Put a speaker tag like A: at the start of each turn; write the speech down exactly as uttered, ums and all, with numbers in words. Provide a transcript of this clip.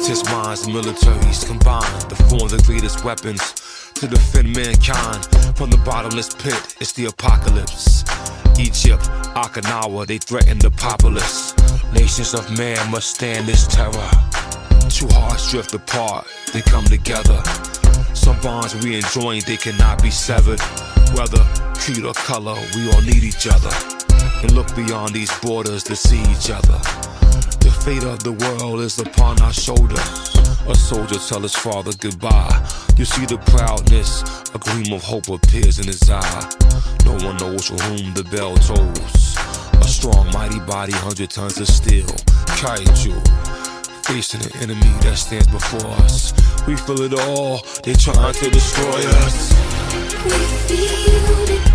A: Scientists, minds, and militaries combine to form the greatest weapons to defend mankind from the bottomless pit. It's the apocalypse. Egypt, Okinawa, they threaten the populace. Nations of man must stand this terror. Two hearts drift apart, they come together. Some bonds we enjoy, they cannot be severed. Whether creed or color, we all need each other. And look beyond these borders to see each other. The fate of the world is upon our shoulders. A soldier tell his father goodbye. You see the proudness, a gleam of hope appears in his eye. No one knows for whom the bell tolls. A strong, mighty body, hundred tons of steel. Kaiju, facing an enemy that stands before us. We feel it all, they trying to destroy us.
B: We feel it.